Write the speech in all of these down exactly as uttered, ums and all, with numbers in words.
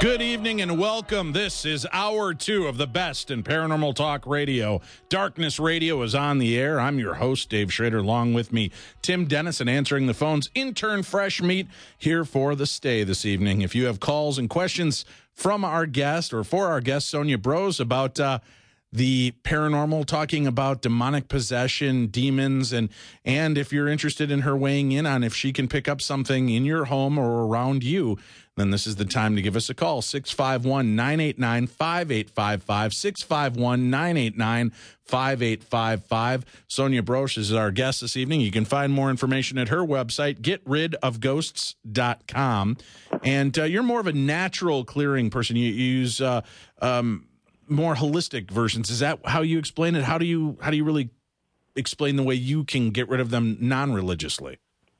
Good evening and welcome. This is hour two of the best in paranormal talk radio. Darkness Radio is on the air. I'm your host, Dave Schrader. Along with me, Tim Dennison, answering the phones. Intern Fresh Meat here for the stay this evening. If you have calls and questions from our guest or for our guest, Sonia Brose, about uh, the paranormal, talking about demonic possession, demons, and and if you're interested in her weighing in on if she can pick up something in your home or around you, then this is the time to give us a call. six five one, nine eight nine, five eight five five, six five one, nine eight nine, five eight five five. Sonia Brose is our guest this evening. You can find more information at her website, get rid of ghosts dot com. And uh, you're more of a natural clearing person. You, you use uh, um, more holistic versions. Is that how you explain it? How do you how do you really explain the way you can get rid of them non-religiously?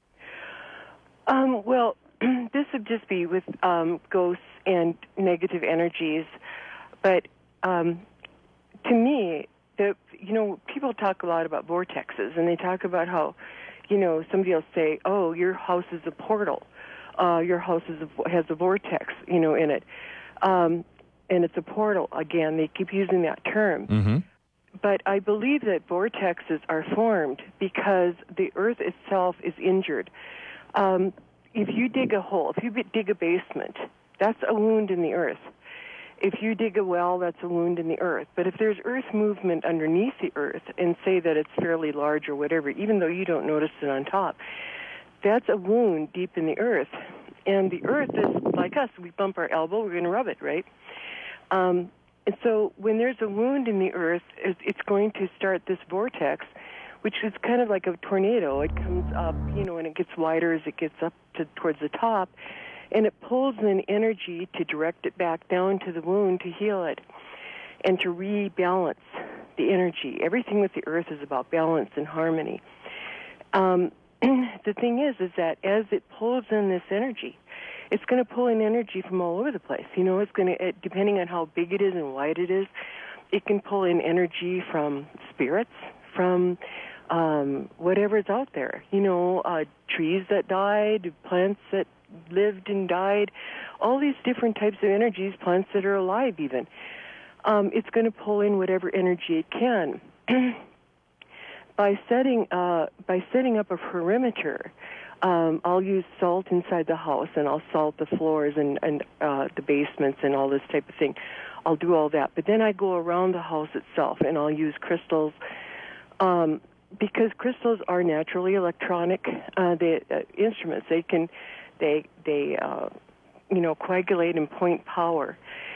Um, well, this would just be with um, ghosts and negative energies. But um, to me, the you know, people talk a lot about vortexes, and they talk about how, you know, somebody will say, oh, your house is a portal. Uh, your house is a, has a vortex, you know, in it. Um, and it's a portal. Again, they keep using that term. Mm-hmm. But I believe that vortexes are formed because the earth itself is injured. Um, if you dig a hole, if you dig a basement, that's a wound in the earth. If you dig a well, that's a wound in the earth. But if there's earth movement underneath the earth, and say that it's fairly large or whatever, even though you don't notice it on top, that's a wound deep in the earth. And the earth is like us. We bump our elbow, we're going to rub it, right? Um, and so when there's a wound in the earth, it's going to start this vortex, which is kind of like a tornado. It comes up, you know, and it gets wider as it gets up to towards the top, and it pulls in energy to direct it back down to the wound to heal it and to rebalance the energy. Everything with the earth is about balance and harmony. Um, the thing is, is that as it pulls in this energy, it's going to pull in energy from all over the place. You know, it's going to, it, depending on how big it is and wide it is, it can pull in energy from spirits, from um, whatever's out there. You know, uh, trees that died, plants that lived and died, all these different types of energies, plants that are alive even. Um, it's going to pull in whatever energy it can. by setting uh, by setting up a perimeter, Um, I'll use salt inside the house, and I'll salt the floors and, and uh, the basements and all this type of thing. I'll do all that. But then I go around the house itself, and I'll use crystals, um, because crystals are naturally electronic uh, they, uh, instruments. They can, they, they, uh, you know, coagulate and point power.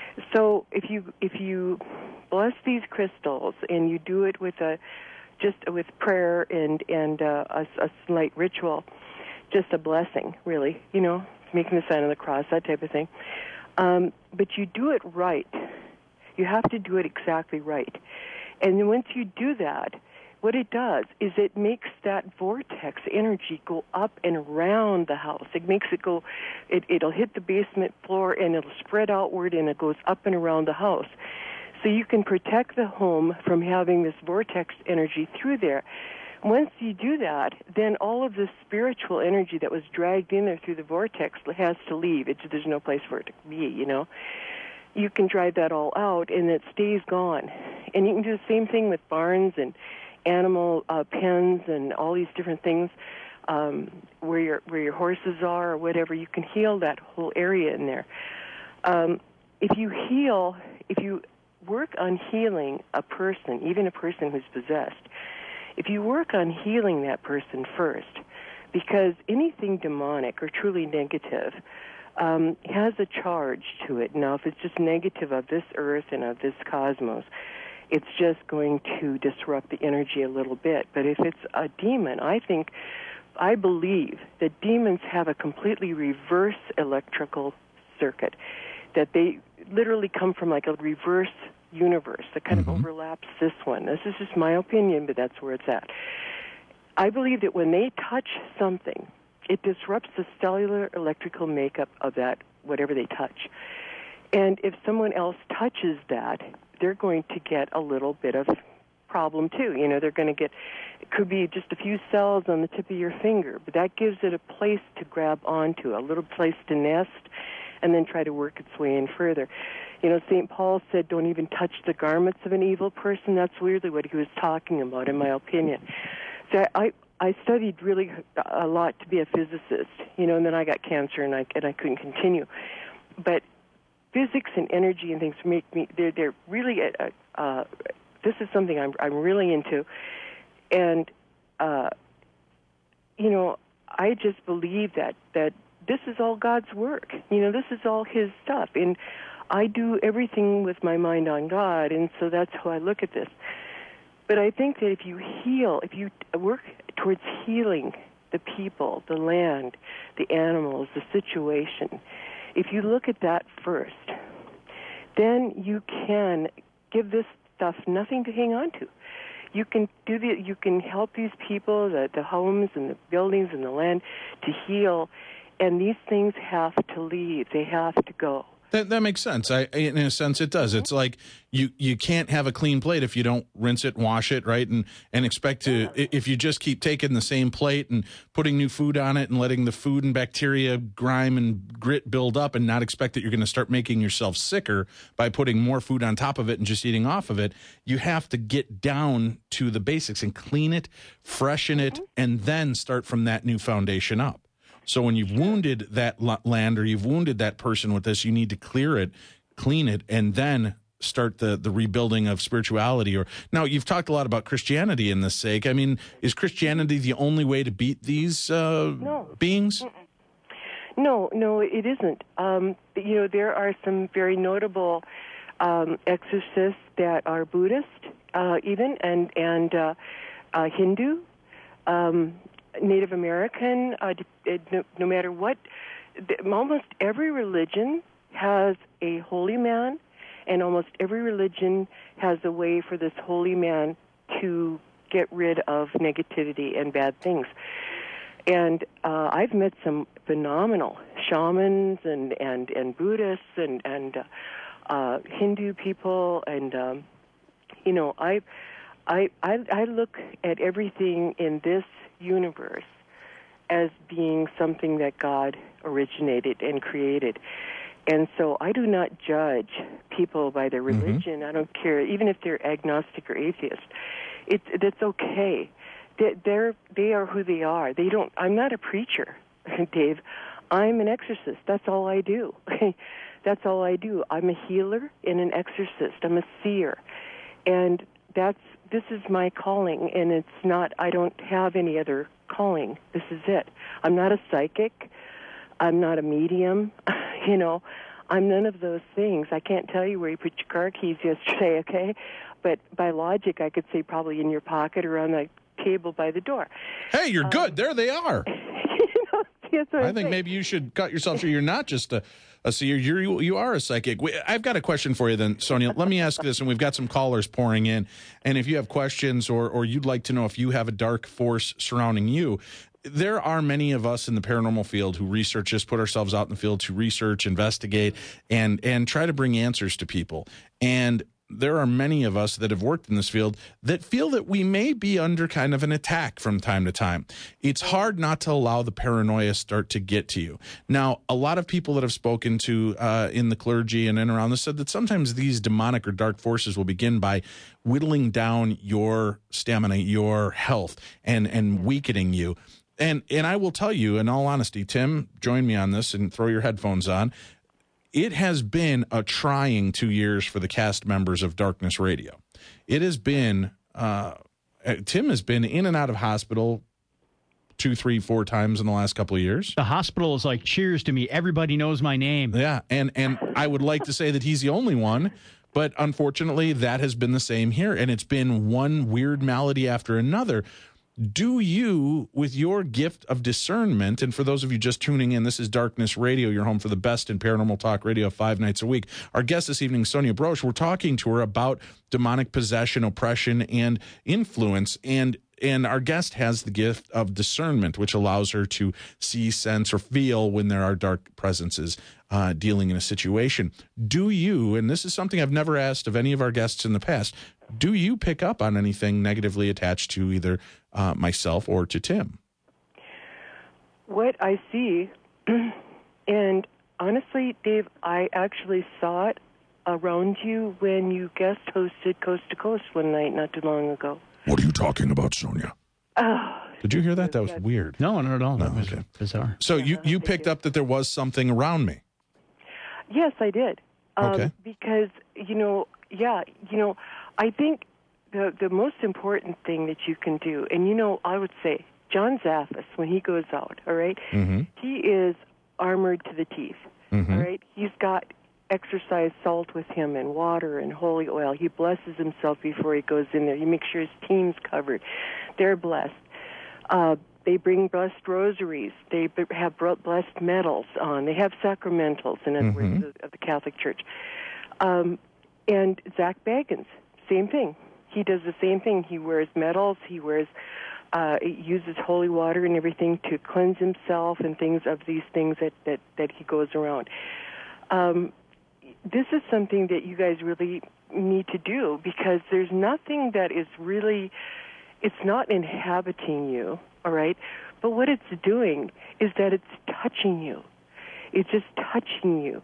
So if you if you bless these crystals and you do it with a just with prayer and and uh, a, a slight ritual. Just a blessing, really, you know, making the sign of the cross, that type of thing. Um, but you do it right. You have to do it exactly right. And then once you do that, what it does is it makes that vortex energy go up and around the house. It makes it go, it, it'll hit the basement floor and it'll spread outward and it goes up and around the house. So you can protect the home from having this vortex energy through there. Once you do that, then all of the spiritual energy that was dragged in there through the vortex has to leave. It's, there's no place for it to be, you know. You can drive that all out, and it stays gone. And you can do the same thing with barns and animal uh, pens and all these different things um, where your where your horses are or whatever. You can heal that whole area in there. Um, if you heal, if you work on healing a person, even a person who's possessed, if you work on healing that person first, because anything demonic or truly negative um, has a charge to it. Now, if it's just negative of this earth and of this cosmos, it's just going to disrupt the energy a little bit. But if it's a demon, I think, I believe that demons have a completely reverse electrical circuit, that they literally come from like a reverse universe that kind mm-hmm. of overlaps this one. This is just my opinion, but that's where it's at. I believe that when they touch something, it disrupts the cellular electrical makeup of that, whatever they touch. And if someone else touches that, they're going to get a little bit of problem too. You know, they're going to get, it could be just a few cells on the tip of your finger, but that gives it a place to grab onto, a little place to nest, and then try to work its way in further. You know, Saint Paul said, don't even touch the garments of an evil person. That's weirdly what he was talking about, in my opinion. So I, I studied really a lot to be a physicist, you know, and then I got cancer and I, and I couldn't continue. But physics and energy and things make me, they're, they're really, uh, uh, this is something I'm, I'm really into. And, uh, you know, I just believe that, that this is all God's work. You know, this is all His stuff. And I do everything with my mind on God, and so that's how I look at this. But I think that if you heal, if you work towards healing the people, the land, the animals, the situation, if you look at that first, then you can give this stuff nothing to hang on to. You can do the, you can help these people, the, the homes and the buildings and the land, to heal, and these things have to leave. They have to go. That that makes sense. I, in a sense, it does. It's like you, you can't have a clean plate if you don't rinse it, wash it, right, and and expect to. Yeah. If you just keep taking the same plate and putting new food on it and letting the food and bacteria, grime and grit build up, and not expect that you're going to start making yourself sicker by putting more food on top of it and just eating off of it. You have to get down to the basics and clean it, freshen it, mm-hmm. and then start from that new foundation up. So when you've wounded that land or you've wounded that person with this, you need to clear it, clean it, and then start the, the rebuilding of spirituality. Or now, you've talked a lot about Christianity in this sake. I mean, is Christianity the only way to beat these uh, no. beings? No, no, it isn't. Um, you know, there are some very notable um, exorcists that are Buddhist, uh, even, and, and uh, uh, Hindu. Um Native American, uh, no, no matter what, almost every religion has a holy man, and almost every religion has a way for this holy man to get rid of negativity and bad things. And uh, I've met some phenomenal shamans and, and, and Buddhists and, and uh, uh, Hindu people, and, um, you know, I, I, I, I look at everything in this universe as being something that God originated and created. And so I do not judge people by their religion. Mm-hmm. I don't care, even if they're agnostic or atheist. It's that's okay. They're, they are who they are. They don't. I'm not a preacher, Dave. I'm an exorcist. That's all I do. That's all I do. I'm a healer and an exorcist. I'm a seer. And that's this is my calling, and it's not, I don't have any other calling. This is it. I'm not a psychic. I'm not a medium. You know, I'm none of those things. I can't tell you where you put your car keys yesterday, okay? But by logic, I could say probably in your pocket or on the table by the door. Hey, you're um, good. There they are. You know, that's what I I'm think saying. Maybe you should cut yourself so you're not just a Uh, so you're, you're, you are a psychic. I've got a question for you then, Sonia. Let me ask this, and we've got some callers pouring in. And if you have questions or, or you'd like to know if you have a dark force surrounding you, there are many of us in the paranormal field who research this, put ourselves out in the field to research, investigate, and and try to bring answers to people. And there are many of us that have worked in this field that feel that we may be under kind of an attack from time to time. It's hard not to allow the paranoia start to get to you. Now, a lot of people that have spoken to uh, in the clergy and in around this said that sometimes these demonic or dark forces will begin by whittling down your stamina, your health, and and weakening you. And and I will tell you, in all honesty, Tim, join me on this and throw your headphones on. It has been a trying two years for the cast members of Darkness Radio. It has been, uh, Tim has been in and out of hospital two, three, four times in the last couple of years. The hospital is like cheers to me. Everybody knows my name. Yeah, and, and I would like to say that he's the only one, but unfortunately that has been the same here, and it's been one weird malady after another. Do you, with your gift of discernment, and for those of you just tuning in, this is Darkness Radio, your home for the best in paranormal talk radio five nights a week. Our guest this evening, Sonia Broche, we're talking to her about demonic possession, oppression, and influence, and and our guest has the gift of discernment, which allows her to see, sense, or feel when there are dark presences uh, dealing in a situation. Do you, and this is something I've never asked of any of our guests in the past, do you pick up on anything negatively attached to either uh, myself or to Tim? What I see, and honestly, Dave, I actually saw it around you when you guest hosted Coast to Coast one night not too long ago. What are you talking about, Sonia? Oh, Did you hear that? That was that's, weird. No, not at all. That No, was okay. bizarre. So you, you Thank picked you. up that there was something around me. Yes, I did. Um, Okay. Because, you know, yeah, you know, I think the the most important thing that you can do, and, you know, I would say John Zaffis, when he goes out, all right, Mm-hmm. he is armored to the teeth, Mm-hmm. all right? He's got exercise salt with him and water and holy oil. He blesses himself before he goes in there. He makes sure his team's covered. They're blessed. Uh, they bring blessed rosaries. They b- have br- blessed medals on. They have sacramentals, in other Mhm. words, of, of the Catholic Church. Um, and Zach Baggins, same thing. He does the same thing. He wears medals. He wears, uh, he uses holy water and everything to cleanse himself and things of these things that, that, that he goes around. Um, this is something that you guys really need to do because there's nothing that is really, it's not inhabiting you, all right? But what it's doing is that it's touching you. It's just touching you.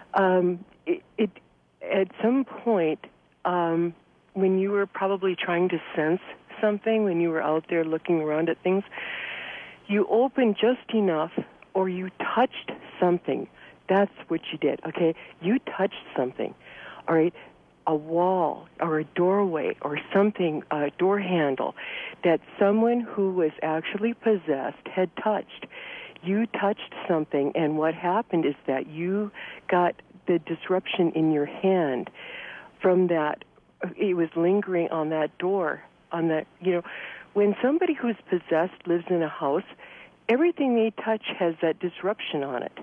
Um, it, it at some point, um, when you were probably trying to sense something, when you were out there looking around at things, you opened just enough or you touched something. That's what you did, okay? You touched something, all right? A wall or a doorway or something, a door handle that someone who was actually possessed had touched. You touched something, and what happened is that you got the disruption in your hand from that. It was lingering on that door, on that, you know, when somebody who's possessed lives in a house, everything they touch has that disruption on it.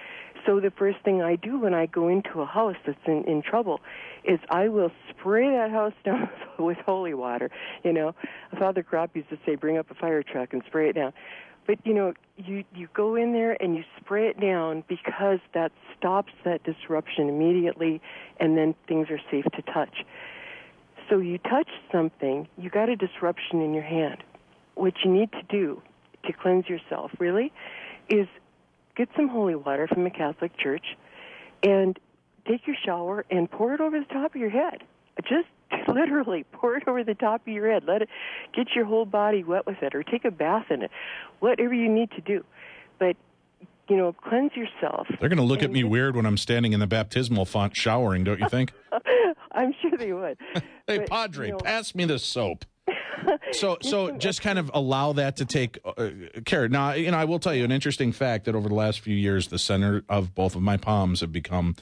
So the first thing I do when I go into a house that's in, in trouble is I will spray that house down with holy water. You know, Father Kropp used to say, bring up a fire truck and spray it down. But, you know, you, you go in there and you spray it down because that stops that disruption immediately, and then things are safe to touch. So you touch something, you got a disruption in your hand. What you need to do to cleanse yourself, really, is get some holy water from the Catholic Church and take your shower and pour it over the top of your head. Just literally pour it over the top of your head. Let it get your whole body wet with it, or take a bath in it. Whatever you need to do. But, you know, cleanse yourself. They're going to look at me just, weird when I'm standing in the baptismal font showering, don't you think? I'm sure they would. Hey, but, Padre, you know, pass me the soap. So, so just kind of allow that to take uh, care. Now, you know, I will tell you an interesting fact that over the last few years, the center of both of my palms have become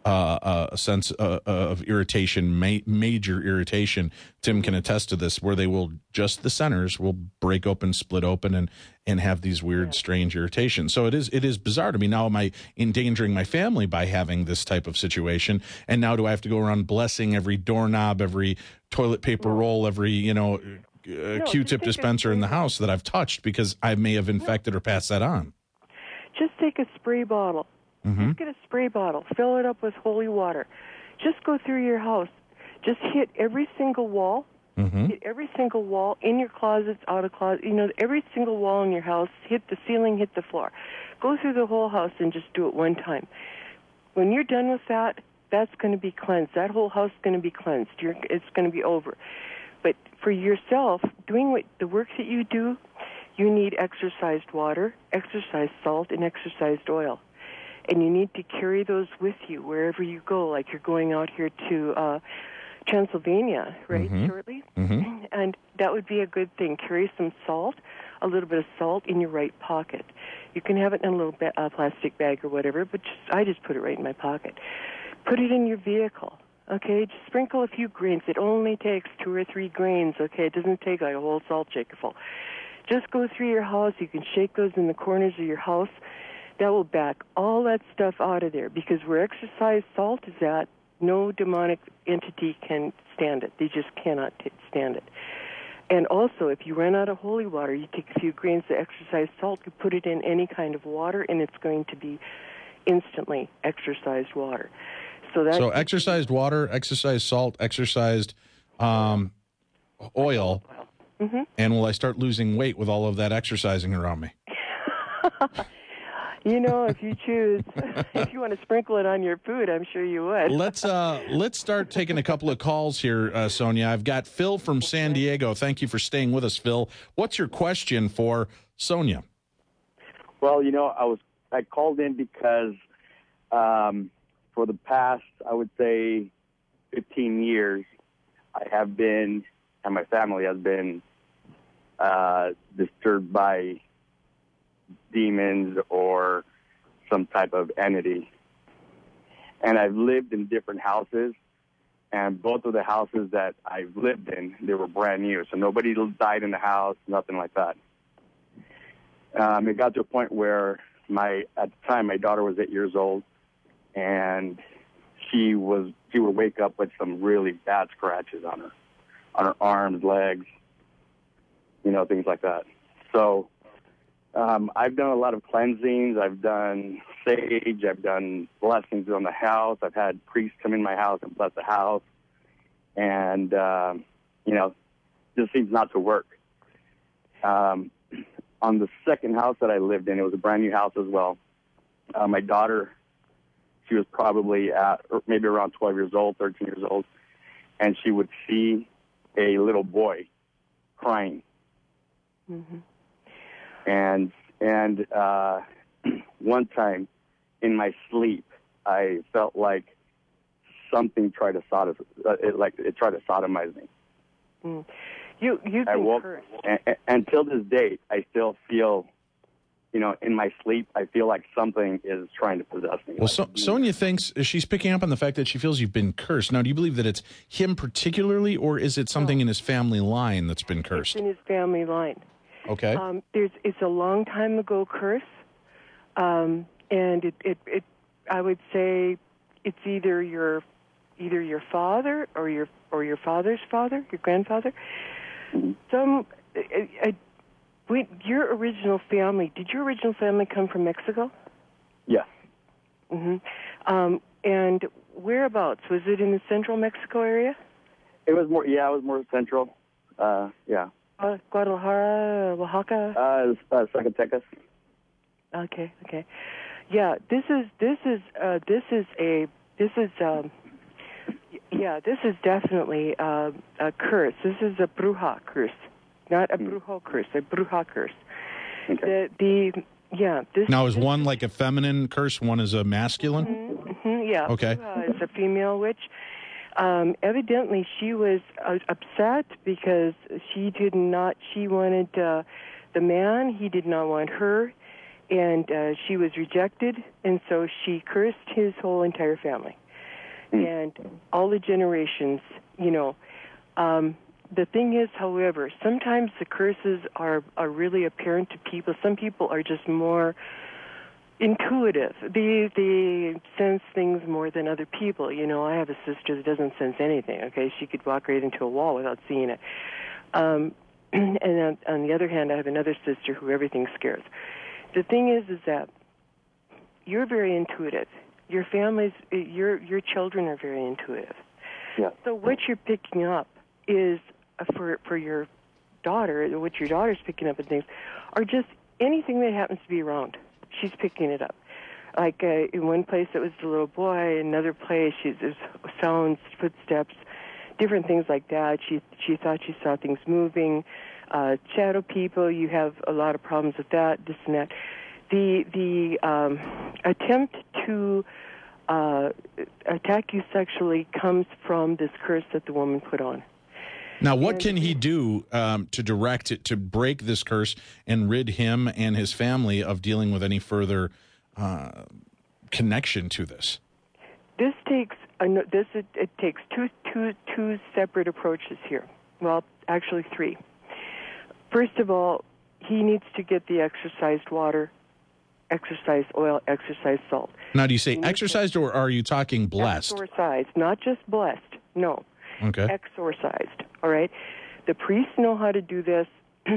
uh, a sense uh, of irritation, ma- major irritation. Tim can attest to this, where they will just the centers will break open, split open, and and have these weird, yeah. strange irritations. So it is it is bizarre to me. Now, am I endangering my family by having this type of situation? And now, do I have to go around blessing every doorknob, every toilet paper No. roll, every you know? Uh, No, Q-tip just take a dispenser in the spray house that I've touched because I may have infected or passed that on. Just take a spray bottle. Mm-hmm. Just get a spray bottle. Fill it up with holy water. Just go through your house. Just hit every single wall. Mm-hmm. Hit every single wall, in your closets, out of closet. You know, every single wall in your house. Hit the ceiling, hit the floor. Go through the whole house and just do it one time. When you're done with that, that's going to be cleansed. That whole house is going to be cleansed. You're, it's going to be over. But for yourself, doing what the work that you do, you need exercised water, exercised salt, and exercised oil. And you need to carry those with you wherever you go, like you're going out here to uh, Transylvania, right, Mm-hmm. shortly? Mm-hmm. And that would be a good thing. Carry some salt, a little bit of salt in your right pocket. You can have it in a little ba- uh, plastic bag or whatever, but just, I just put it right in my pocket. Put it in your vehicle. Okay, just sprinkle a few grains. It only takes two or three grains, okay? It doesn't take like a whole salt shakerful. Just go through your house. You can shake those in the corners of your house. That will back all that stuff out of there, because where exercised salt is at, no demonic entity can stand it. They just cannot t- stand it. And also, if you run out of holy water, you take a few grains of exercised salt, you put it in any kind of water, and it's going to be instantly exercised water. So, that So exercised water, exercised salt, exercised um, oil, mm-hmm. and will I start losing weight with all of that exercising around me? You know, if you choose, if you want to sprinkle it on your food, I'm sure you would. let's uh, let's start taking a couple of calls here, uh, Sonia. I've got Phil from San Diego. Thank you for staying with us, Phil. What's your question for Sonia? Well, you know, I was I called in because um, for the past, I would say, fifteen years, I have been, and my family has been uh, disturbed by demons or some type of entity. And I've lived in different houses, and both of the houses that I've lived in, they were brand new. So nobody died in the house, nothing like that. Um, it got to a point where my, at the time, my daughter was eight years old, and she was, she would wake up with some really bad scratches on her, on her arms, legs, you know, things like that. So um, I've done a lot of cleansings. I've done sage. I've done blessings on the house. I've had priests come in my house and bless the house. And, um, you know, this seems not to work. Um, on the second house that I lived in, it was a brand new house as well. Uh, my daughter, she was probably at or maybe around twelve years old, thirteen years old, and she would see a little boy crying. Mm-hmm. And and uh, one time in my sleep, I felt like something tried to sodom, uh, it, like it tried to sodomize me. Mm. You you've I been woke, cursed. and, and, until this date, I still feel, you know, in my sleep, I feel like something is trying to possess me. Well, like, so, Sonia thinks she's picking up on the fact that she feels you've been cursed. Now, do you believe that it's him particularly, or is it something No. in his family line that's been cursed? It's in his family line. Okay. Um, there's it's a long time ago curse, um, and it, it it I would say it's either your either your father or your or your father's father, your grandfather. Some uh, uh, wait, your original family. Did your original family come from Mexico? Yes. Mm-hmm. Um, and whereabouts? Was it in the central Mexico area? It was more, yeah, it was more central. Uh, yeah. Uh, Guadalajara, Oaxaca. Uh, uh, Zacatecas. Okay, okay. Yeah, this is this is uh, this is a this is um, yeah, this is definitely uh, a curse. This is a bruja curse, not a Hmm. brujo curse, a bruja curse. Okay. The the yeah. This Now, is this, one like a feminine curse, one is a masculine? Mm-hmm, yeah. Okay. Bruja is a female witch. Um, evidently, she was uh, upset because she did not. She wanted uh, the man. He did not want her, and uh, she was rejected. And so she cursed his whole entire family Mm. and all the generations. You know, um, the thing is, however, sometimes the curses are are really apparent to people. Some people are just more intuitive. They they sense things more than other people. You know, I have a sister that doesn't sense anything. Okay, she could walk right into a wall without seeing it. Um, and on, on the other hand, I have another sister who everything scares. The thing is, is that you're very intuitive. Your families, your your children are very intuitive. Yeah. So what you're picking up is uh, for for your daughter. What your daughter's picking up and things are just anything that happens to be around. She's picking it up. Like uh, in one place it was the little boy, another place she's there's sounds, footsteps, different things like that. She she thought she saw things moving, uh, shadow people. You have a lot of problems with that, this and that. The the um, attempt to uh, attack you sexually comes from this curse that the woman put on. Now, what And- can he do um, to direct it, to break this curse and rid him and his family of dealing with any further uh, connection to this? This takes a, no- this it, it takes two two two separate approaches here. Well, actually three. First of all, he needs to get the exorcised water, exorcised oil, exorcised salt. Now, do you say You need to- exorcised, or are you talking blessed? Exorcised, not just blessed. No, Okay. exorcised. All right. The priests know how to do this.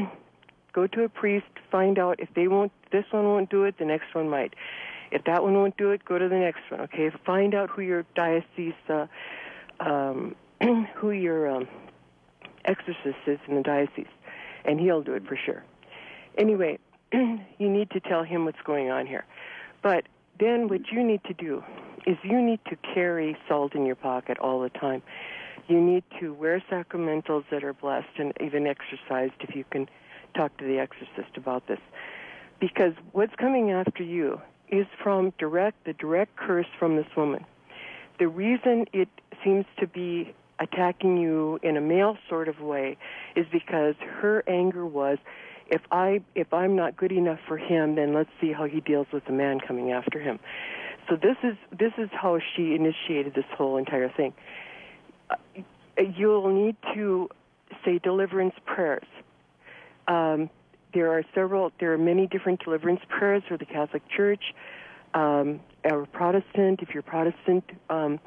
Go to a priest, find out if they won't. This one won't do it. The next one might. If that one won't do it, go to the next one. Okay. Find out who your diocese, uh, um, who your um, exorcist is in the diocese, and he'll do it for sure. Anyway, you need to tell him what's going on here. But then what you need to do is you need to carry salt in your pocket all the time. You need to wear sacramentals that are blessed and even exorcised if you can talk to the exorcist about this. Because what's coming after you is from direct the direct curse from this woman. The reason it seems to be attacking you in a male sort of way is because her anger was, if I if I'm not good enough for him, then let's see how he deals with the man coming after him. So this is this is how she initiated this whole entire thing. Uh, you'll need to say deliverance prayers. Um, there are several, there are many different deliverance prayers for the Catholic Church, um, or Protestant, if you're Protestant. Um,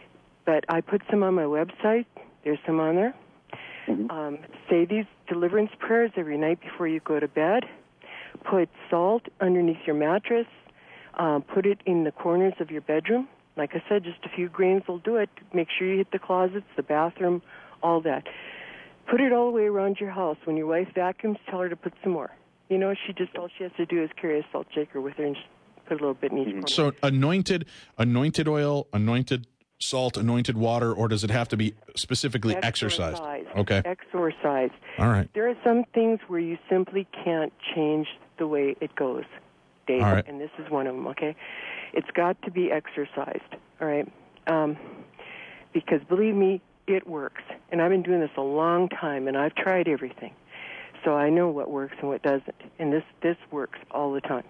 but I put some on my website. There's some on there. Mm-hmm. Um, say these deliverance prayers every night before you go to bed. Put salt underneath your mattress. Uh, put it in the corners of your bedroom. Like I said, just a few grains will do it. Make sure you hit the closets, the bathroom, all that. Put it all the way around your house. When your wife vacuums, tell her to put some more. You know, she just, all she has to do is carry a salt shaker with her and just put a little bit in each corner. So anointed, anointed oil, anointed salt, anointed water, or does it have to be specifically exorcised? Exorcised. Okay. Exorcised. All right. There are some things where you simply can't change the way it goes, Dave, all right. And this is one of them, okay? It's got to be exorcised, all right? Um, because believe me, it works. And I've been doing this a long time, and I've tried everything. So I know what works and what doesn't. And this, this works all the time.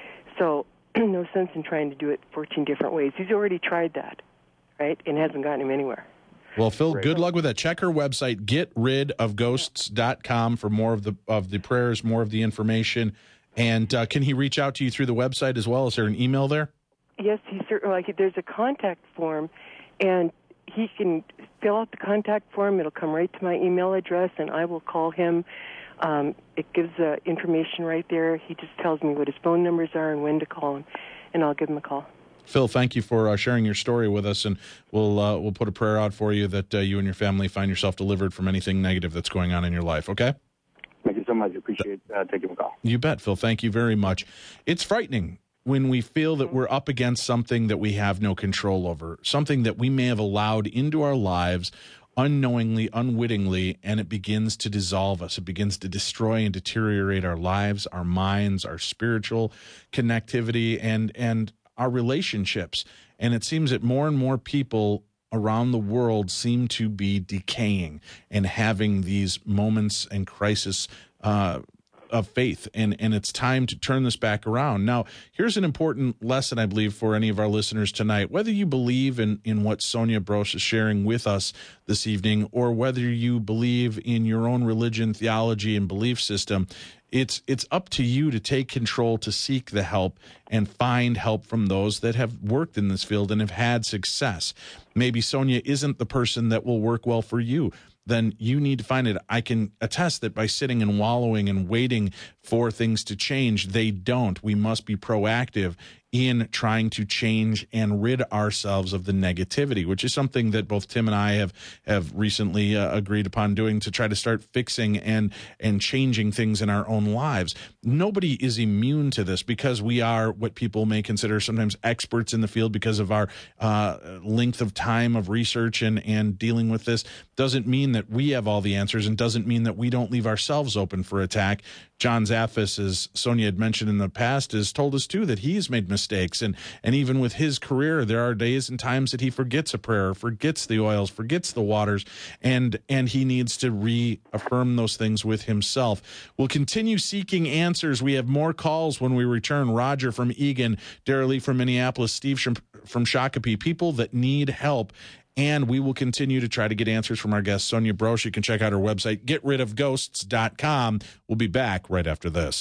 So no sense in trying to do it fourteen different ways. He's already tried that, right? And hasn't gotten him anywhere. Well, Phil, good luck with that. Check her website, get rid of ghosts dot com, for more of the of the prayers, more of the information. And uh, can he reach out to you through the website as well? Is there an email there? Yes, he certainly. Like, there's a contact form, and he can fill out the contact form. It'll come right to my email address, and I will call him. Um, it gives uh, information right there. He just tells me what his phone numbers are and when to call him, and I'll give him a call. Phil, thank you for uh, sharing your story with us, and we'll uh, we'll put a prayer out for you that uh, you and your family find yourself delivered from anything negative that's going on in your life, okay? Thank you so much. I appreciate uh, taking the call. You bet, Phil. Thank you very much. It's frightening when we feel that we're up against something that we have no control over, something that we may have allowed into our lives unknowingly, unwittingly, and it begins to dissolve us. It begins to destroy and deteriorate our lives, our minds, our spiritual connectivity, and and our relationships. And it seems that more and more people around the world seem to be decaying and having these moments and crisis uh, of faith. And, and it's time to turn this back around. Now, here's an important lesson, I believe, for any of our listeners tonight. Whether you believe in, in what Sonia Brosh is sharing with us this evening, or whether you believe in your own religion, theology, and belief system, It's it's up to you to take control, to seek the help, and find help from those that have worked in this field and have had success. Maybe Sonia isn't the person that will work well for you. Then you need to find it. I can attest that by sitting and wallowing and waiting for things to change, they don't. We must be proactive in trying to change and rid ourselves of the negativity, which is something that both Tim and I have have recently uh, agreed upon doing, to try to start fixing and and changing things in our own lives. Nobody is immune to this, because we are what people may consider sometimes experts in the field because of our uh, length of time of research and, and dealing with this. Doesn't mean that we have all the answers, and doesn't mean that we don't leave ourselves open for attack. John Zaffis, as Sonia had mentioned in the past, has told us too that he's made mistakes. And, and even with his career, there are days and times that he forgets a prayer, forgets the oils, forgets the waters, and, and he needs to reaffirm those things with himself. We'll continue seeking answers. We have more calls when we return. Roger from Eagan, Darrell from Minneapolis, Steve from, from Shakopee, people that need help. And we will continue to try to get answers from our guest, Sonia Brosh. You can check out her website, get rid of ghosts dot com. We'll be back right after this.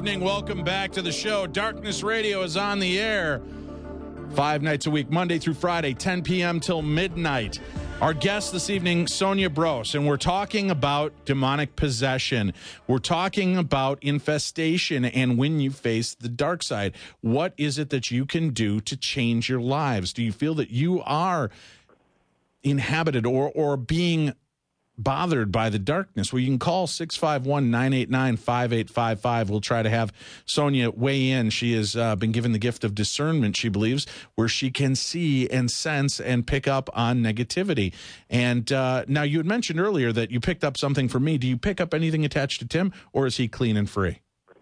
evening. Welcome back to the show. Darkness Radio is on the air five nights a week, Monday through Friday, ten p.m. till midnight. Our guest this evening, Sonia Bros, and we're talking about demonic possession. We're talking about infestation and when you face the dark side. What is it that you can do to change your lives? Do you feel that you are inhabited or or being bothered by the darkness? Well, you can call six five one, nine eight nine, five eight five five. We'll try to have Sonia weigh in. She has uh, been given the gift of discernment, she believes, where she can see and sense and pick up on negativity. And uh, now you had mentioned earlier that you picked up something from me. Do you pick up anything attached to Tim, or is he clean and free?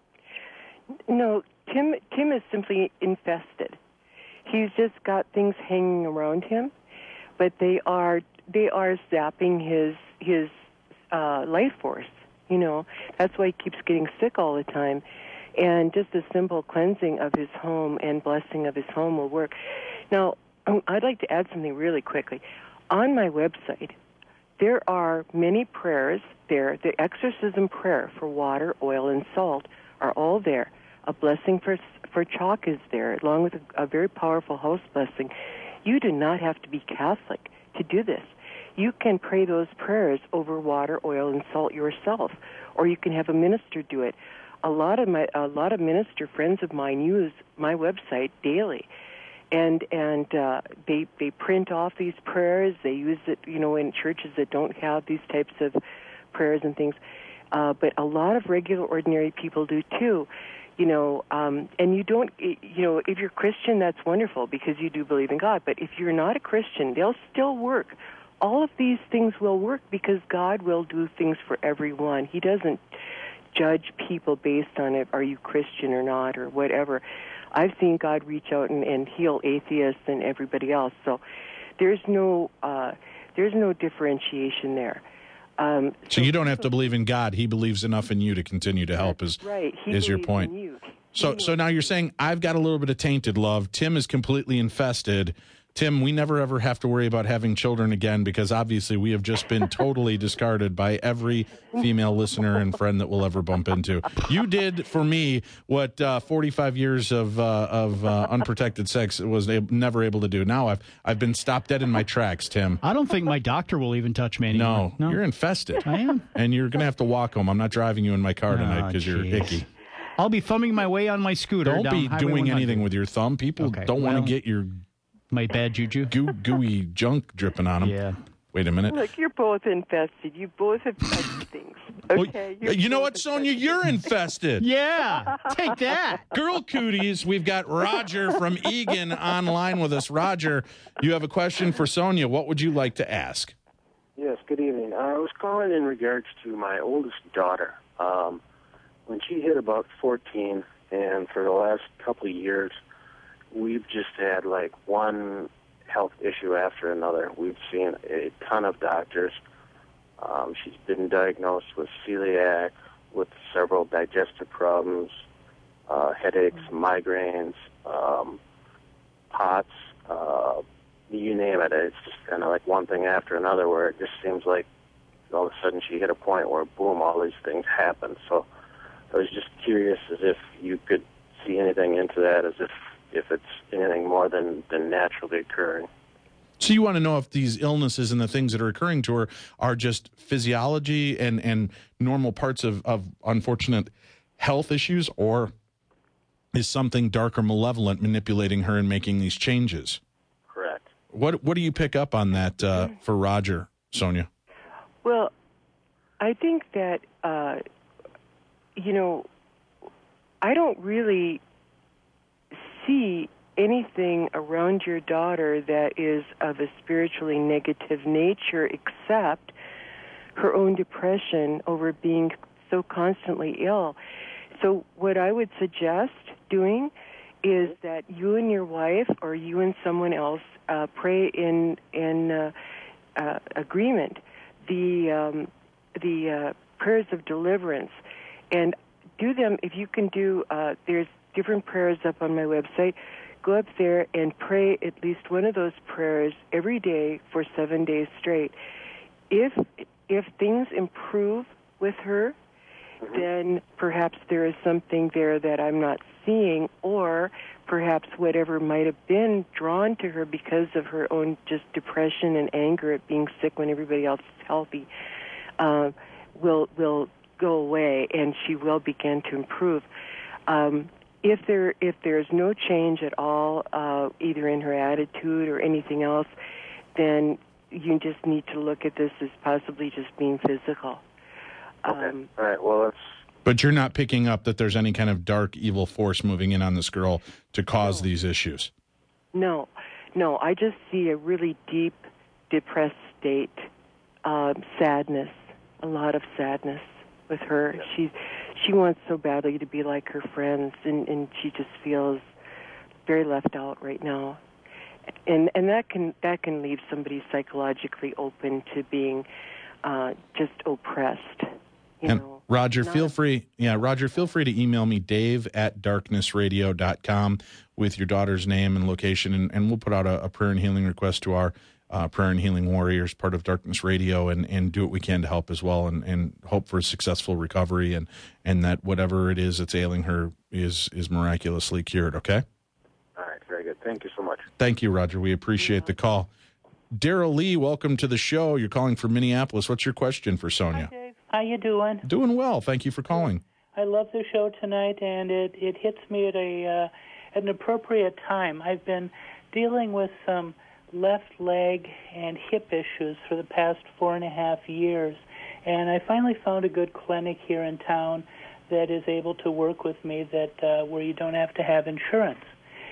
No, Tim, Tim is simply infested. He's just got things hanging around him, but they are they are zapping his his uh, life force. You know, that's why he keeps getting sick all the time. And just a simple cleansing of his home and blessing of his home will work. Now, I'd like to add something really quickly. On my website, there are many prayers there. The exorcism prayer for water, oil, and salt are all there. A blessing for for chalk is there, along with a, a very powerful house blessing. You do not have to be Catholic to do this. You can pray those prayers over water, oil, and salt yourself, or you can have a minister do it. A lot of my, a lot of minister friends of mine use my website daily, and and uh, they they print off these prayers. They use it, you know, in churches that don't have these types of prayers and things. Uh, but a lot of regular, ordinary people do too. You know, um, and you don't, you know, if you're Christian, that's wonderful because you do believe in God. But if you're not a Christian, they'll still work. All of these things will work because God will do things for everyone. He doesn't judge people based on it, are you Christian or not, or whatever. I've seen God reach out and, and heal atheists and everybody else. So there's no uh, there's no differentiation there. Um, so, so you don't have to believe in God. He believes enough in you to continue to help. Is right. He is your believes point? in you. So, so now you're saying I've got a little bit of tainted love. Tim is completely infested. Tim, we never ever have to worry about having children again because obviously we have just been totally discarded by every female listener and friend that we'll ever bump into. You did for me what uh, forty-five years of uh, of uh, unprotected sex was a- never able to do. Now I've I've been stopped dead in my tracks, Tim. I don't think my doctor will even touch me anymore. No, you're infested. I am. And you're going to have to walk home. I'm not driving you in my car tonight because Oh, you're geez. icky. I'll be thumbing my way on my scooter. Don't down be Highway doing one hundred. anything with your thumb. People Okay, don't want well- to get your My bad juju. goo, gooey junk dripping on them. Yeah. Wait a minute. Look, you're both infested. You both have touched things. Well, Okay. You're you know both what, Sonia? infested. You're infested. Yeah. Take that. Girl cooties, we've got Roger from Egan online with us. Roger, you have a question for Sonia. What would you like to ask? Yes, good evening. I was calling in regards to my oldest daughter. Um, when she hit about fourteen, and for the last couple of years, we've just had like one health issue after another. We've seen a ton of doctors. Um, she's been diagnosed with celiac, with several digestive problems, uh, headaches, migraines, um, POTS, uh, you name it. It's just kind of like one thing after another where it just seems like all of a sudden she hit a point where, boom, all these things happen. So I was just curious as if you could see anything into that, as if if it's anything more than, than naturally occurring. So you want to know if these illnesses and the things that are occurring to her are just physiology and, and normal parts of, of unfortunate health issues, or is something dark or malevolent manipulating her and making these changes? Correct. What what do you pick up on that uh, for Roger, Sonia? Well, I think that, uh, you know, I don't really see anything around your daughter that is of a spiritually negative nature except her own depression over being so constantly ill. So what I would suggest doing is that you and your wife or you and someone else uh, pray in in uh, uh, agreement the um, the uh, prayers of deliverance, and do them if you can do. Uh, there's different prayers up on my website. Go up there and pray at least one of those prayers every day for seven days straight. If if things improve with her, then perhaps there is something there that I'm not seeing, or perhaps whatever might have been drawn to her because of her own just depression and anger at being sick when everybody else is healthy uh, will will go away, and she will begin to improve. Um, if there if there's no change at all, uh, either in her attitude or anything else, then you just need to look at this as possibly just being physical. Okay. Um, All right. Well, that's. But you're not picking up that there's any kind of dark, evil force moving in on this girl to cause No. these issues. No, no. I just see a really deep, depressed state, um, sadness, a lot of sadness with her. Yeah. She, she wants so badly to be like her friends, and, and she just feels very left out right now. And and that can that can leave somebody psychologically open to being uh, just oppressed. You And know, Roger, not- feel free, yeah, Roger, feel free to email me, Dave at darkness radio dot com, with your daughter's name and location, and, and we'll put out a, a prayer and healing request to our uh, Prayer and Healing Warriors, part of Darkness Radio, and, and do what we can to help as well, and, and hope for a successful recovery, and, and that whatever it is that's ailing her is is miraculously cured, okay? All right. Very good. Thank you so much. Thank you, Roger. We appreciate the call. Daryl Lee, welcome to the show. You're calling from Minneapolis. What's your question for Sonia? Hi, Dave. How you doing? Doing well. Thank you for calling. I love the show tonight, and it, it hits me at a uh, at an appropriate time. I've been dealing with some left leg and hip issues for the past four and a half years, and I finally found a good clinic here in town that is able to work with me that uh, where you don't have to have insurance.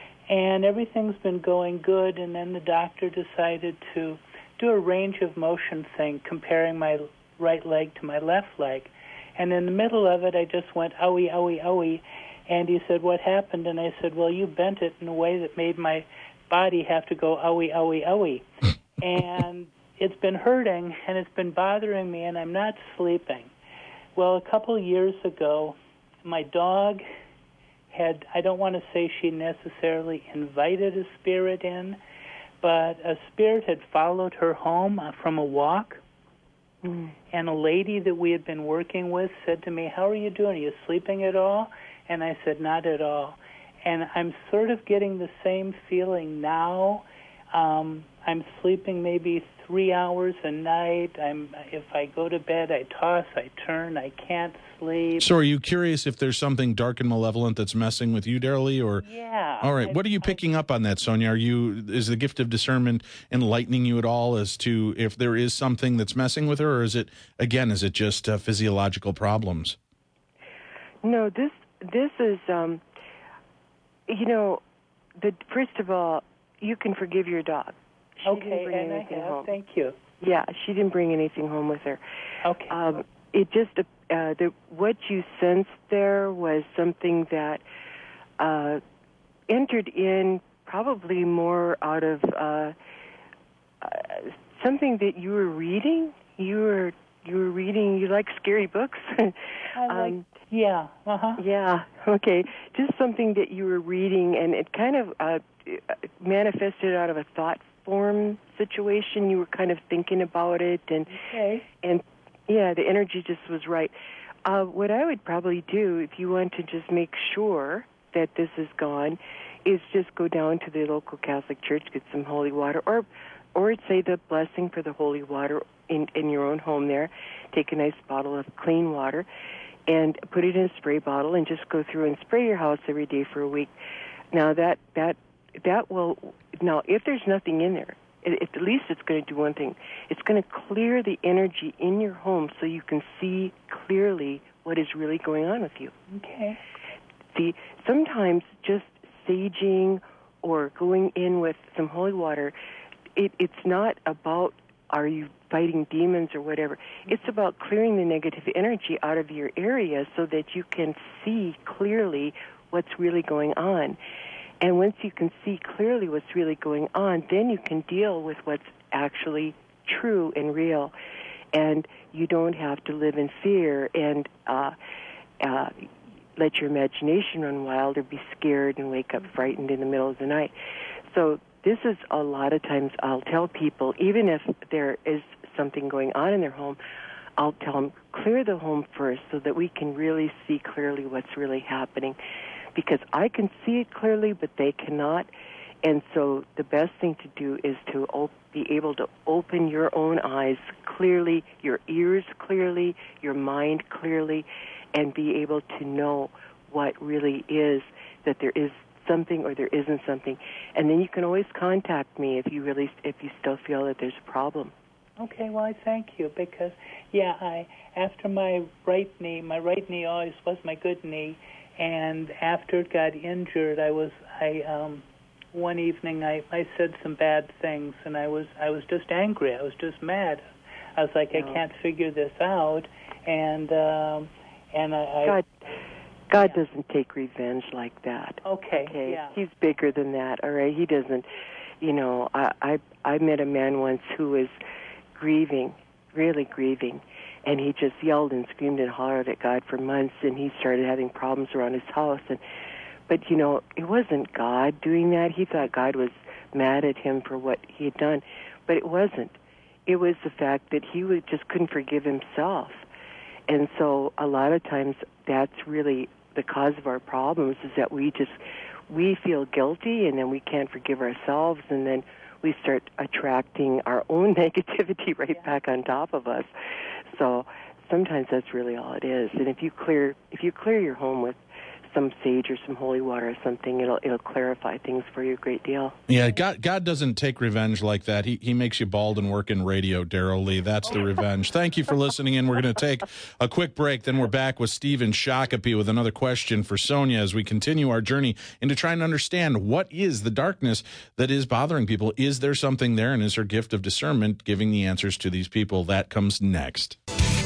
And everything's been going good, and then the doctor decided to do a range of motion thing, comparing my right leg to my left leg. And in the middle of it, I just went, owie, owie, owie. And he said, what happened? And I said, well, you bent it in a way that made my body have to go, owie, owie, owie. And it's been hurting, and it's been bothering me, and I'm not sleeping. Well, a couple of years ago, my dog had, I don't want to say she necessarily invited a spirit in, but a spirit had followed her home from a walk. Mm. And a lady that we had been working with said to me, how are you doing? Are you sleeping at all? And I said, not at all. And I'm sort of getting the same feeling now. Um, I'm sleeping maybe three hours a night. I'm if I go to bed, I toss, I turn, I can't sleep. So are you curious if there's something dark and malevolent that's messing with you, Daryl Lee? Or yeah. All right. I, what are you picking I, up on that, Sonia? Are you is the gift of discernment enlightening you at all as to if there is something that's messing with her, or is it again is it just uh, physiological problems? No, this this is um, you know, the first of all, you can forgive your dog. She okay, didn't bring and I anything have. home. Thank you. Yeah, she didn't bring anything home with her. Okay. Um, it just uh, the what you sensed there was something that uh, entered in probably more out of uh, uh, something that you were reading. You were you were reading. You like scary books. I like. um, yeah. Uh huh. Yeah. Okay. Just something that you were reading, and it kind of uh, manifested out of a thought form situation. You were kind of thinking about it, and okay. and yeah, the energy just was right. Uh, what I would probably do, if you want to just make sure that this is gone, is just go down to the local Catholic church, get some holy water, or or say the blessing for the holy water in, in your own home there. Take a nice bottle of clean water and put it in a spray bottle and just go through and spray your house every day for a week. Now that that that will now if there's nothing in there, it, at least it's going to do one thing. It's going to clear the energy in your home so you can see clearly what is really going on with you. Okay. See, sometimes just saging or going in with some holy water, it, it's not about are you fighting demons or whatever. It's about clearing the negative energy out of your area so that you can see clearly what's really going on. And once you can see clearly what's really going on, then you can deal with what's actually true and real. And you don't have to live in fear and uh, uh, let your imagination run wild or be scared and wake up frightened in the middle of the night. So this is a lot of times I'll tell people, even if there is something going on in their home, I'll tell them, clear the home first so that we can really see clearly what's really happening. Because I can see it clearly, but they cannot. And so the best thing to do is to op- be able to open your own eyes clearly, your ears clearly, your mind clearly, and be able to know what really is, that there is something or there isn't something. And then you can always contact me if you really, if you still feel that there's a problem. Okay, well, I thank you because, yeah, I after my right knee, my right knee always was my good knee, and after it got injured, I was, I, um, one evening I, I said some bad things, and I was, I was just angry. I was just mad. I was like, no. I can't figure this out, and, um, and I... I God, God yeah. doesn't take revenge like that. Okay, okay, yeah. He's bigger than that, all right? He doesn't, you know, I, I, I met a man once who was grieving, really grieving, and he just yelled and screamed and hollered at God for months, and he started having problems around his house. And but you know, it wasn't God doing that. He thought God was mad at him for what he had done, but it wasn't. It was the fact that he would, just couldn't forgive himself. And so a lot of times that's really the cause of our problems, is that we just we feel guilty, and then we can't forgive ourselves, and then we start attracting our own negativity right yeah. back on top of us. So sometimes that's really all it is. And if you clear if you clear your home with some sage or some holy water or something, it'll it'll clarify things for you a great deal. Yeah, God God doesn't take revenge like that. He he makes you bald and work in radio, Daryl Lee. That's the revenge. Thank you for listening in. We're going to take a quick break. Then we're back with Stephen Shakopee with another question for Sonia as we continue our journey into trying to understand what is the darkness that is bothering people. Is there something there, and is her gift of discernment giving the answers to these people? That comes next.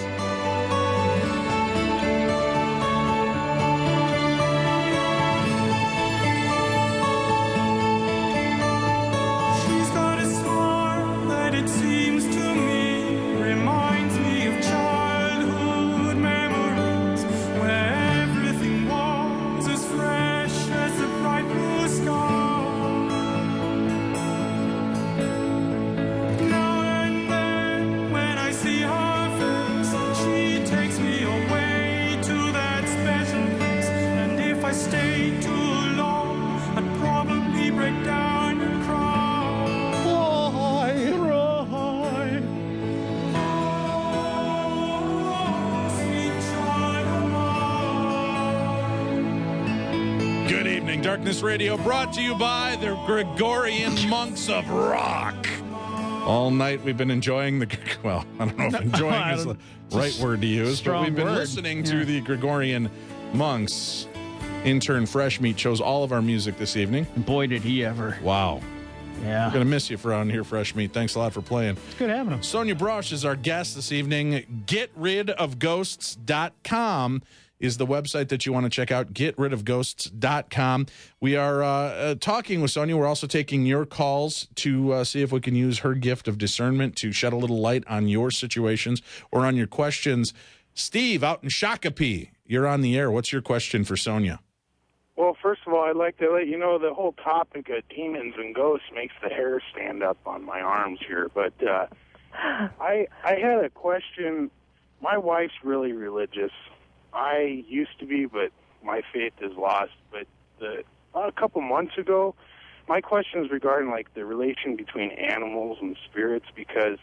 Darkness Radio, brought to you by the Gregorian Monks of Rock. All night we've been enjoying the, well, I don't know if enjoying is the right word to use, but we've been word. listening yeah. to the Gregorian Monks. Intern Fresh Meat chose all of our music this evening. Boy, did he ever. Wow. Yeah. I'm going to miss you for on here, Fresh Meat. Thanks a lot for playing. It's good having him. Sonia Brosh is our guest this evening. get rid of ghosts dot com is the website that you want to check out, get rid of ghosts dot com. We are uh, uh, talking with Sonia. We're also taking your calls to uh, see if we can use her gift of discernment to shed a little light on your situations or on your questions. Steve, out in Shakopee, you're on the air. What's your question for Sonia? Well, first of all, I'd like to let you know the whole topic of demons and ghosts makes the hair stand up on my arms here. But uh, I I had a question. My wife's really religious. I used to be, but my faith is lost. But the, a couple months ago, my question is regarding like the relation between animals and spirits, because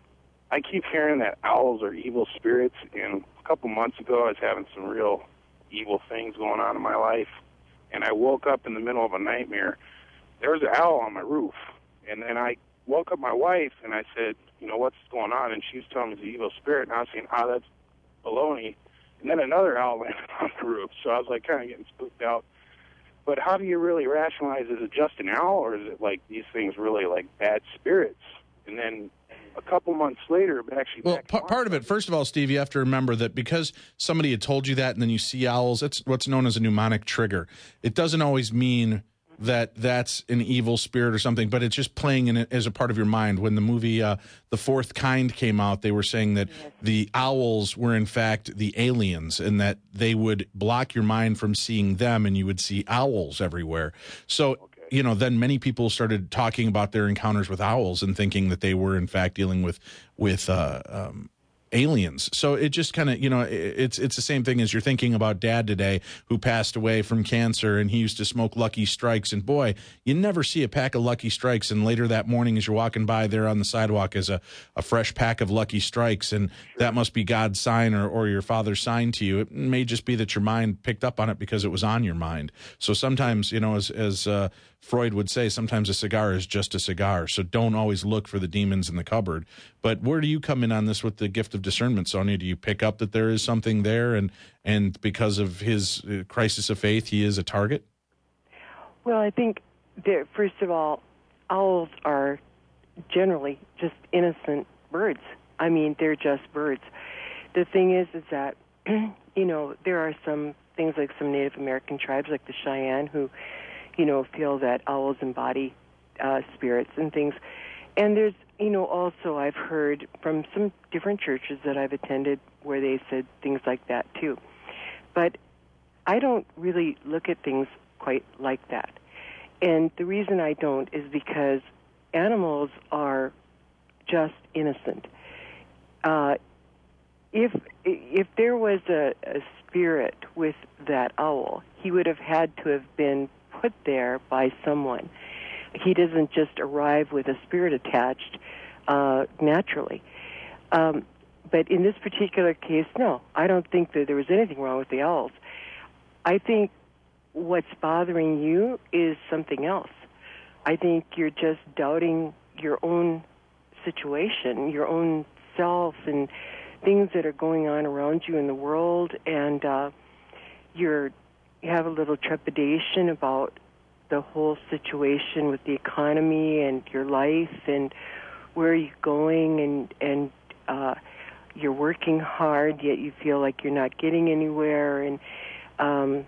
I keep hearing that owls are evil spirits. And a couple months ago, I was having some real evil things going on in my life, and I woke up in the middle of a nightmare. There was an owl on my roof, and then I woke up my wife, and I said, you know, what's going on? And she was telling me it's an evil spirit, and I was saying, oh, that's baloney. And then another owl landed on the roof, so I was like kind of getting spooked out. But how do you really rationalize? Is it just an owl, or is it like these things really like bad spirits? And then a couple months later, but actually, well, p- part of it. First of all, Steve, you have to remember that because somebody had told you that, and then you see owls, it's what's known as a mnemonic trigger. It doesn't always mean that that's an evil spirit or something, but it's just playing in it as a part of your mind. When the movie uh, The Fourth Kind came out, they were saying that yes. the owls were in fact the aliens, and that they would block your mind from seeing them, and you would see owls everywhere. So, okay. you know, then many people started talking about their encounters with owls and thinking that they were in fact dealing with with uh, um, aliens. So it just kind of, you know, it's it's the same thing as you're thinking about Dad today, who passed away from cancer, and he used to smoke Lucky Strikes. And boy, you never see a pack of Lucky Strikes, and later that morning as you're walking by there on the sidewalk is a, a fresh pack of Lucky Strikes, and that must be God's sign or, or your father's sign to you. It may just be that your mind picked up on it because it was on your mind. So sometimes, you know, as, as uh, Freud would say, sometimes a cigar is just a cigar. So don't always look for the demons in the cupboard. But where do you come in on this with the gift of discernment, Sonia? Do you pick up that there is something there, and, and because of his uh, crisis of faith, he is a target? Well, I think, that, first of all, owls are generally just innocent birds. I mean, they're just birds. The thing is, is that, you know, there are some things like some Native American tribes, like the Cheyenne, who, you know, feel that owls embody uh, spirits and things. And there's, you know, also I've heard from some different churches that I've attended where they said things like that too. But I don't really look at things quite like that. And the reason I don't is because animals are just innocent. Uh, if if there was a, a spirit with that owl, he would have had to have been put there by someone. He doesn't just arrive with a spirit attached uh, naturally. Um, but in this particular case, no, I don't think that there was anything wrong with the owls. I think what's bothering you is something else. I think you're just doubting your own situation, your own self, and things that are going on around you in the world, and uh, you're you have a little trepidation about the whole situation with the economy and your life and where are you going, and and uh, you're working hard, yet you feel like you're not getting anywhere, and um,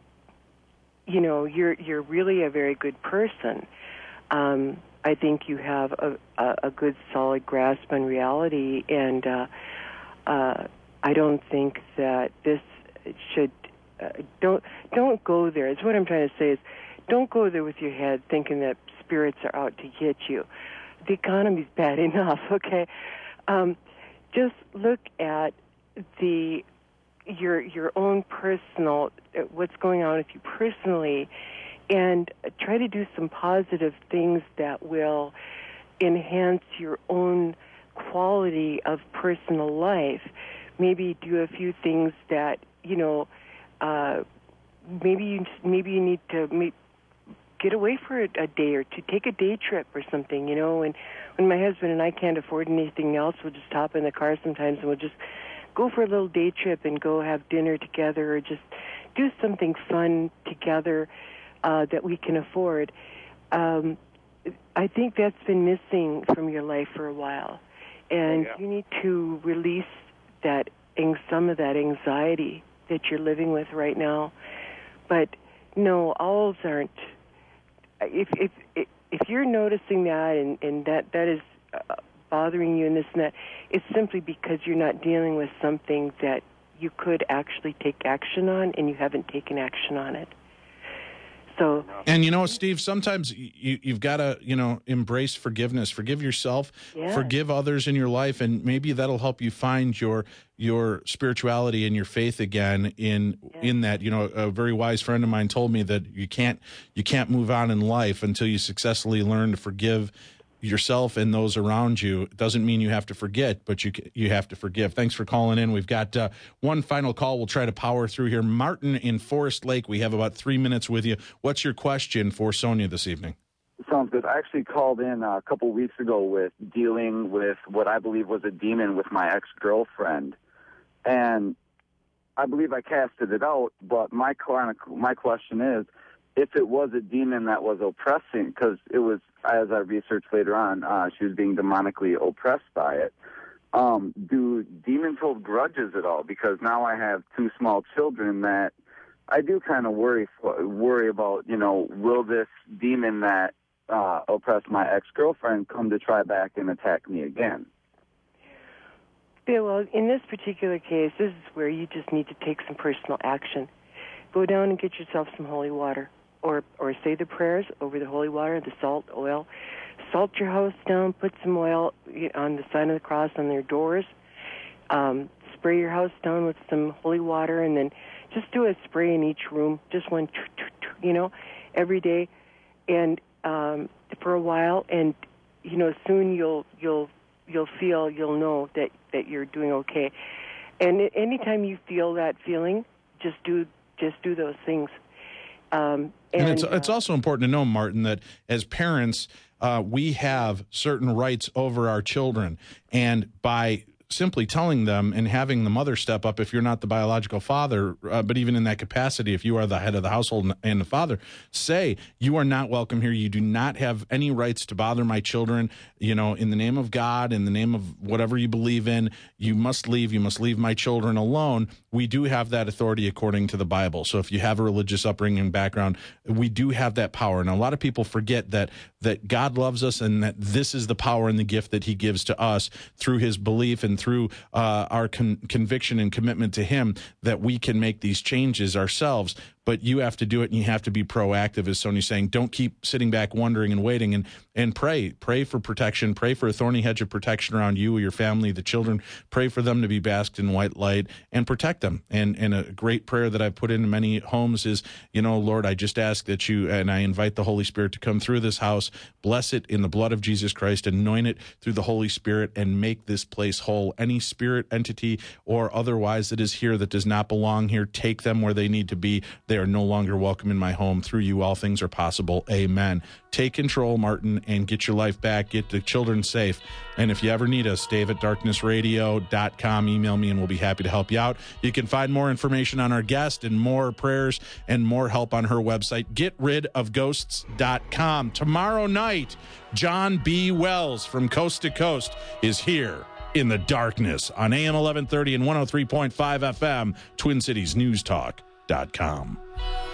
you know you're you're really a very good person. Um, I think you have a, a, a good, solid grasp on reality, and uh, uh, I don't think that this should uh, don't don't go there. It's what I'm trying to say is, don't go there with your head thinking that spirits are out to get you. The economy's bad enough, okay? Um, just look at the your your own personal, what's going on with you personally, and try to do some positive things that will enhance your own quality of personal life. Maybe do a few things that, you know, uh, maybe you maybe you need to meet, get away for a, a day or two, take a day trip or something, you know. And when my husband and I can't afford anything else, we'll just hop in the car sometimes and we'll just go for a little day trip and go have dinner together, or just do something fun together uh, that we can afford. Um, I think that's been missing from your life for a while, and oh, yeah. you need to release that some of that anxiety that you're living with right now. But no, owls aren't. If if if you're noticing that and, and that that is uh, bothering you and this and that, it's simply because you're not dealing with something that you could actually take action on, and you haven't taken action on it. So, and you know, Steve, sometimes you, you've got to, you know, embrace forgiveness. Forgive yourself, yeah. forgive others in your life, and maybe that'll help you find your your spirituality and your faith again. In yeah. in that, you know, a very wise friend of mine told me that you can't you can't move on in life until you successfully learn to forgive yourself and those around you. It doesn't mean you have to forget, but you you have to forgive. Thanks for calling in. We've got uh, one final call. We'll try to power through here. Martin in Forest Lake, we have about three minutes with you. What's your question for Sonia this evening? Sounds good. I actually called in a couple weeks ago with dealing with what I believe was a demon with my ex-girlfriend. And I believe I casted it out, but my, my question is, if it was a demon that was oppressing, because it was, as I researched later on, uh, she was being demonically oppressed by it. Um, do demons hold grudges at all? Because now I have two small children that I do kind of worry worry about. You know, will this demon that uh, oppressed my ex-girlfriend come to try back and attack me again? Yeah, well, in this particular case, this is where you just need to take some personal action. Go down and get yourself some holy water. Or, or say the prayers over the holy water, the salt, oil. Salt your house down, put some oil on the sign of the cross on their doors. Um, spray your house down with some holy water, and then just do a spray in each room, just one, you know, every day, and um, for a while, and you know, soon you'll you'll you'll feel, you'll know that, that you're doing okay. And anytime you feel that feeling, just do just do those things. Um, and, and it's uh, it's also important to know, Martin, that as parents, uh, we have certain rights over our children, and by simply telling them and having the mother step up, if you're not the biological father, uh, but even in that capacity, if you are the head of the household and the father, say, you are not welcome here. You do not have any rights to bother my children. You know, in the name of God, in the name of whatever you believe in, you must leave. You must leave my children alone. We do have that authority according to the Bible. So if you have a religious upbringing and background, we do have that power. And a lot of people forget that that God loves us, and that this is the power and the gift that he gives to us through his belief and through uh, our con- conviction and commitment to him, that we can make these changes ourselves. But you have to do it, and you have to be proactive, as Sonia's saying. Don't keep sitting back wondering and waiting, and and pray. Pray for protection. Pray for a thorny hedge of protection around you, your family, the children. Pray for them to be basked in white light, and protect them. And and a great prayer that I've put into many homes is, you know, Lord, I just ask that you, and I invite the Holy Spirit to come through this house, bless it in the blood of Jesus Christ, anoint it through the Holy Spirit, and make this place whole. Any spirit, entity, or otherwise that is here that does not belong here, take them where they need to be. They are no longer welcome in my home. Through you, all things are possible. Amen. Take control, Martin, and get your life back. Get the children safe. And if you ever need us, Dave at darkness radio dot com. Email me, and we'll be happy to help you out. You can find more information on our guest and more prayers and more help on her website, get rid of ghosts dot com. Tomorrow night, John B. Wells from Coast to Coast is here in the darkness on A M eleven thirty and one oh three point five F M, Twin Cities News Talk dot com.